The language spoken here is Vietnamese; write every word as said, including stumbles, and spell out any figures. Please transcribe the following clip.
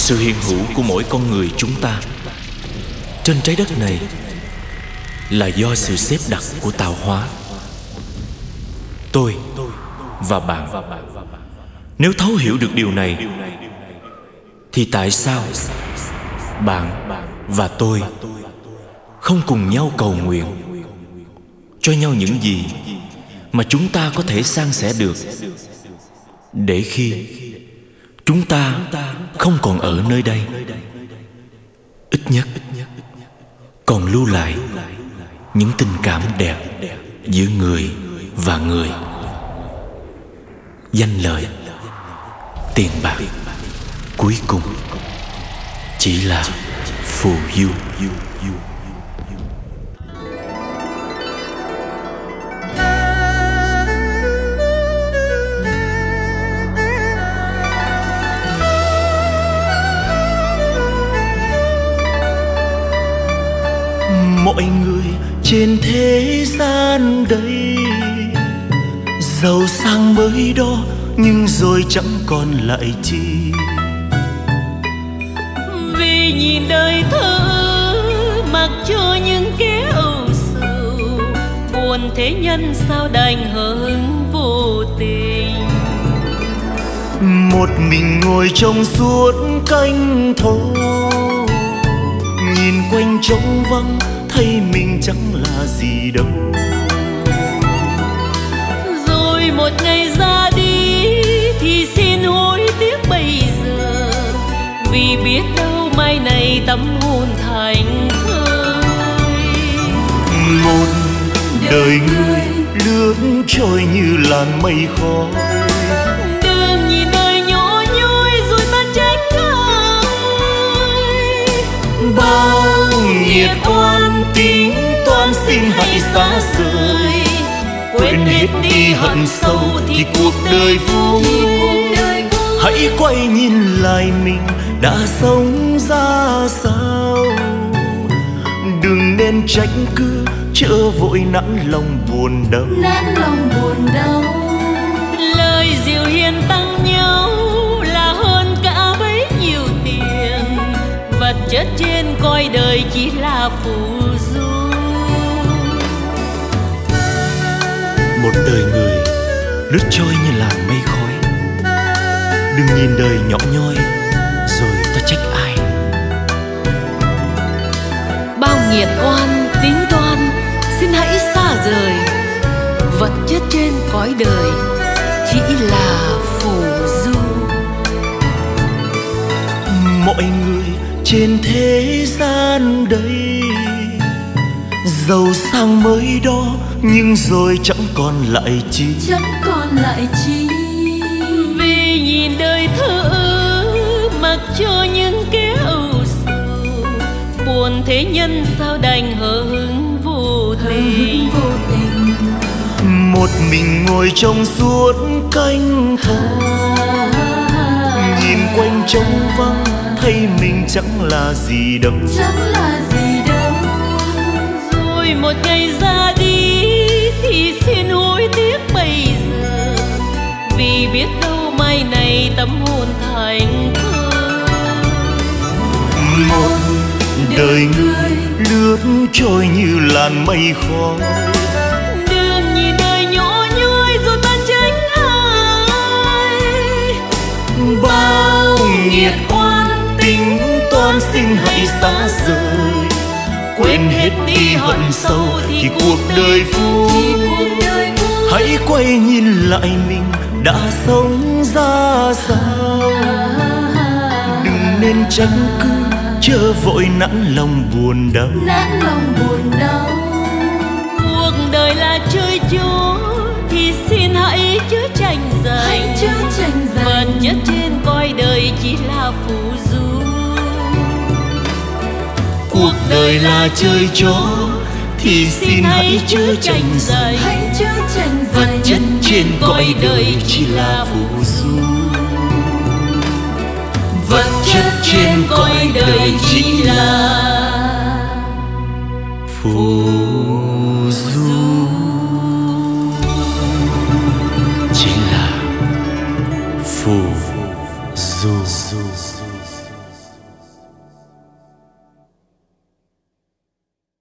Sự hiện hữu của mỗi con người chúng ta trên trái đất này là do sự xếp đặt của tạo hóa. Tôi và bạn, nếu thấu hiểu được điều này, thì tại sao bạn và tôi không cùng nhau cầu nguyện cho nhau những gì mà chúng ta có thể san sẻ được, để khi chúng ta không còn ở nơi đây, ít nhất còn lưu lại những tình cảm đẹp giữa người và người. Danh lợi, tiền bạc cuối cùng chỉ là phù du. Mọi người trên thế gian đây giàu sang mới đó, nhưng rồi chẳng còn lại chi. Vì nhìn đời thơ mặc cho những kẻ âu sầu, buồn thế nhân sao đành hờn vô tình. Một mình ngồi trong suốt canh thâu, nhìn quanh trống vắng thấy mình chẳng là gì đâu. Rồi một ngày ra đi thì xin hối tiếc bây giờ, vì biết đâu mai này tâm hồn thành thơi. Một đời người lướt trôi như làn mây khói, đừng nhìn đời nhỏ nhoi rồi ta trách ai. Bao nhiệt oan tính toán xin hãy xa rời, quên hết đi hận sâu thì cuộc đời vui. Hãy quay nhìn lại mình đã sống ra sao, đừng nên trách cứ chớ vội nản lòng buồn đau. Nản lòng buồn đau. Lời dịu hiền tăng nhau là hơn cả bấy nhiêu tiền, vật chất trên cõi đời chỉ là phù du. Một đời người lướt trôi như làn mây khói, đừng nhìn đời nhỏ nhoi rồi ta trách ai. Bao nghiệt oan tính toán xin hãy xa rời, vật chất trên cõi đời chỉ là phù du. Mọi người trên thế gian đây giàu sang mới đó, nhưng rồi chẳng còn lại chi. Chẳng còn lại chi. Vì nhìn đời thơ mặc cho những kẻ âu sầu, buồn thế nhân sao đành hờn vô tình. Vô tình. Một mình ngồi trong suốt canh thâu, nhìn quanh trống vắng thấy mình chẳng là gì đâu. Chẳng là gì đâu. Rồi một ngày ra đi thì xin hối tiếc bây giờ, vì biết đâu mai này tâm hồn thành thơ. Một đời người lướt trôi như làn mây khói, đừng nhìn đời nhỏ nhoi rồi ta trách ai. bao nhiệt oan tính toán xin hãy xa rời, quên hết đi hận sâu thì cuộc đời vui. Hãy quay nhìn lại mình đã sống ra sao, đừng nên trách cứ chớ vội nản lòng buồn đau. Nản lòng buồn đau. Cuộc đời là chơi chó thì xin hãy chớ tranh giành, Hãy chớ tranh giành. vật chất trên cõi đời chỉ là phù du. Cuộc đời là chơi chó thì xin hãy chớ tranh giành, Hãy chớ tranh vật giành. chất trên cõi đời chỉ là phù du. Vật chất trên cõi đời chỉ là phù du. Chỉ là phù du.